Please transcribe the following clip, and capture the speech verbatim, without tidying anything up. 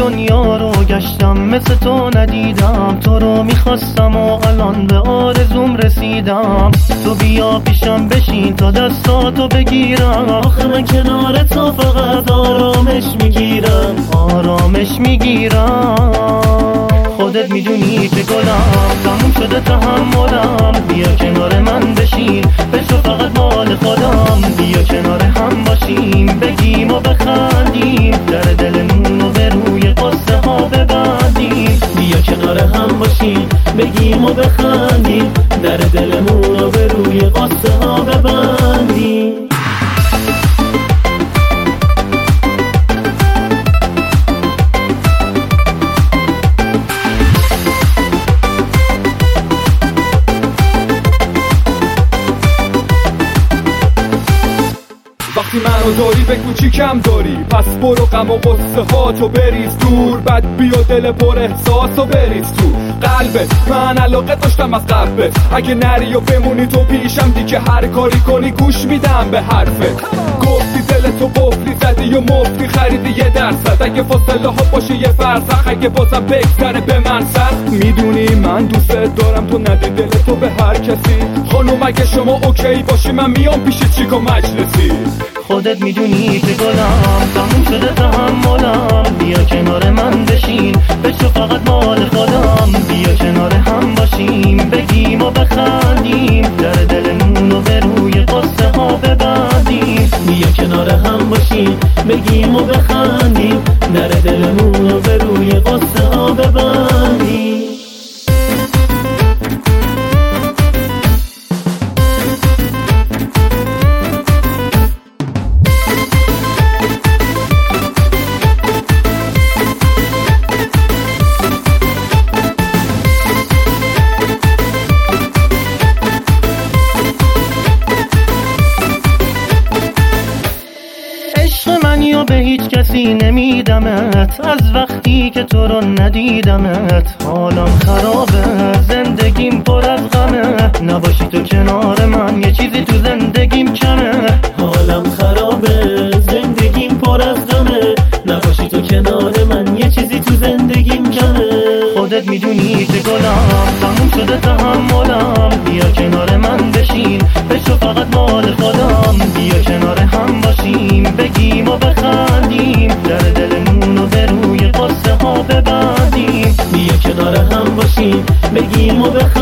دنیا رو گشتم، مثل تو ندیدم. تو رو میخواستم و الان به آرزوم رسیدم. تو بیا پیشم بشین تا دستاتو بگیرم. آخه من کنار تو فقط آرامش میگیرم، آرامش میگیرم. خودت میدونی که گلم تموم شده تحملم. بیا کنار من بشین، بشو فقط مال خودم. بیا کنار هم باشیم، بگیم و بخندیم، در دلمون رو به روی قصه ها ببندیم. بیا کنار هم باشیم، بگیم و بخندیم، در دلمون رو به روی قصه ها ببندیم. وقتی منو داری به کوچیکم داری، پس برو غم و قصه ها تو بریز دور. بعد بیا دل پر احساس و بریز تو قلبت. من علاقه داشتم از قلبت، اگه نری و بمونی تو پیشم دیگه هر کاری کنی گوش میدم به حرفت. گفتی دل تو قفلی زدی و مفتی خریدی یه درصد، اگه فاصله ها باشه یه فرسخ، اگه بازم بگذره به من سخت. میدونی من دوست دارم تو ندی دل تو به هر کسی. خانوم اگه شما اوکی باشی من میام پیش چیک و مجلسی. خودت میدونی که گلم تموم شده تحملم. بیا کنار من بشین، بشو فقط مال خودم. بیا کنار هم باشیم، بگیم و بخندیم، در دلمون رو به روی قصه ها ببندیم. بیا کنار هم باشیم، بگیم و بخندیم، در دلمون رو به روی قصه ها ببندیم. یا به هیچ کسی نمیدمت، از وقتی که تو رو ندیدمت. حالم خرابه، زندگیم پر از غمه، نباشی تو کنار من یه چیزی تو زندگیم کمه. حالم خرابه، زندگیم پر از غمه، نباشی تو کنار من یه چیزی تو زندگیم کمه. خودت میدونی که گلم تموم شده تحملم. بیا کنار من بشین، بشو فقط مال خودم. بیا کنار هم باشیم، بگیم و بخندیم، در دلمون رو به روی قصه ها ببندیم. بیا کنار هم باشیم، بگیم و بخندیم.